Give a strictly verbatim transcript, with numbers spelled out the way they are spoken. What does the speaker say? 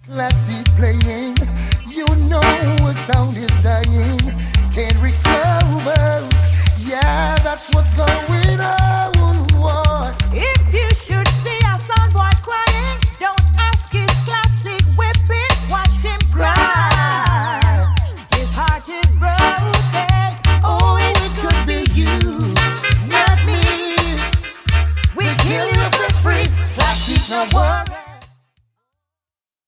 Classic playing, you know a sound is dying. Can't recover, yeah, that's what's going on.